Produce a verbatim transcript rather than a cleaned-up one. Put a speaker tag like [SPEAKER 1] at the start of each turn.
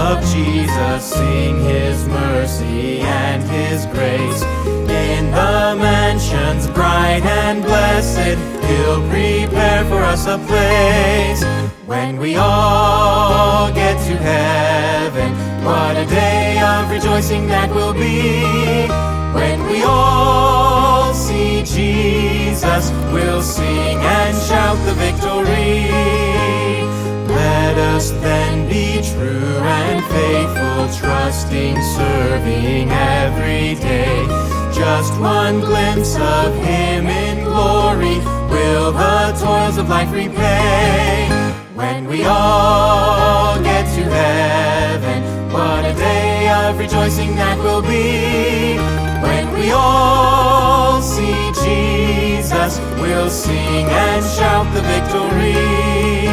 [SPEAKER 1] of Jesus, sing His mercy and His grace. In the mansions bright and blessed, He'll prepare for us a place. When we all get to heaven, what a day of rejoicing that will be. When we all see Jesus, we'll sing and shout the victory. Let us then be true and faithful, trusting, serving every day. Just one glimpse of Him in glory will the toils of life repay. When we all get to heaven, what a day of rejoicing that will be. When we all see Jesus, we'll sing and shout the victory.